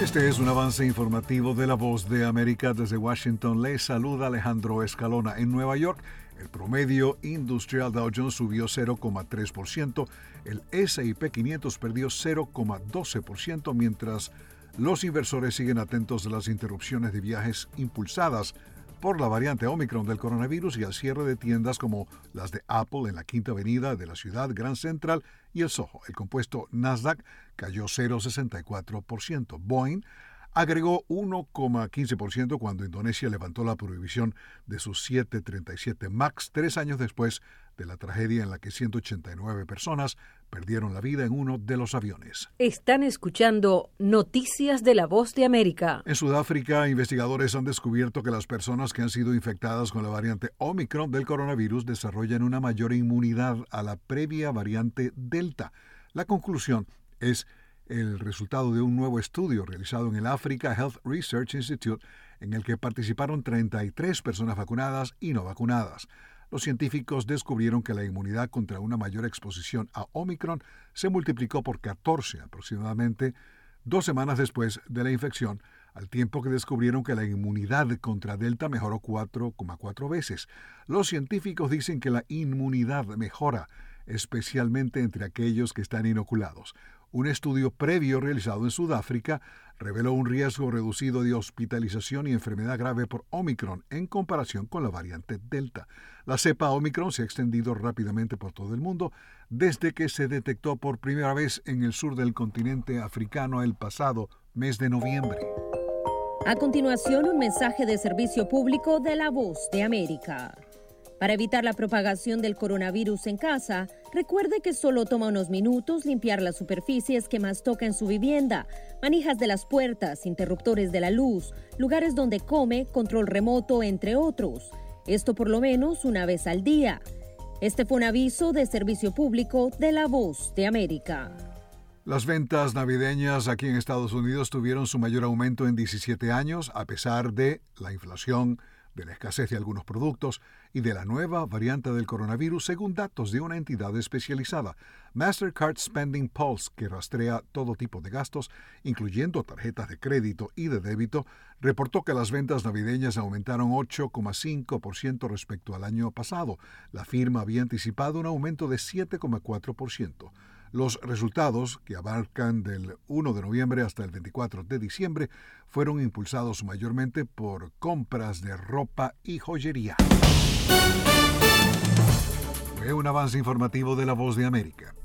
Este es un avance informativo de La Voz de América. Desde Washington les saluda Alejandro Escalona. En Nueva York, el promedio industrial Dow Jones subió 0,3%, el S&P 500 perdió 0,12%, mientras los inversores siguen atentos de las interrupciones de viajes impulsadas por la variante Omicron del coronavirus y al cierre de tiendas como las de Apple en la Quinta Avenida de la ciudad, Grand Central y el Soho. El compuesto Nasdaq cayó 0,64%. Boeing agregó 1,15% cuando Indonesia levantó la prohibición de sus 737 MAX 3 años después de la tragedia en la que 189 personas perdieron la vida en uno de los aviones. Están escuchando Noticias de La Voz de América. En Sudáfrica, investigadores han descubierto que las personas que han sido infectadas con la variante Omicron del coronavirus desarrollan una mayor inmunidad a la previa variante Delta. La conclusión es el resultado de un nuevo estudio realizado en el Africa Health Research Institute, en el que participaron 33 personas vacunadas y no vacunadas. Los científicos descubrieron que la inmunidad contra una mayor exposición a Omicron se multiplicó por 14 aproximadamente 2 semanas después de la infección, al tiempo que descubrieron que la inmunidad contra Delta mejoró 4,4 veces. Los científicos dicen que la inmunidad mejora especialmente entre aquellos que están inoculados. Un estudio previo realizado en Sudáfrica reveló un riesgo reducido de hospitalización y enfermedad grave por Omicron en comparación con la variante Delta. La cepa Omicron se ha extendido rápidamente por todo el mundo desde que se detectó por primera vez en el sur del continente africano el pasado mes de noviembre. A continuación, un mensaje de servicio público de La Voz de América. Para evitar la propagación del coronavirus en casa, recuerde que solo toma unos minutos limpiar las superficies que más toca en su vivienda, manijas de las puertas, interruptores de la luz, lugares donde come, control remoto, entre otros. Esto por lo menos una vez al día. Este fue un aviso de servicio público de La Voz de América. Las ventas navideñas aquí en Estados Unidos tuvieron su mayor aumento en 17 años, a pesar de la inflación, de la escasez de algunos productos y de la nueva variante del coronavirus, según datos de una entidad especializada, Mastercard Spending Pulse, que rastrea todo tipo de gastos, incluyendo tarjetas de crédito y de débito, reportó que las ventas navideñas aumentaron 8,5% respecto al año pasado. La firma había anticipado un aumento de 7,4%. Los resultados, que abarcan del 1 de noviembre hasta el 24 de diciembre, fueron impulsados mayormente por compras de ropa y joyería. Fue un avance informativo de La Voz de América.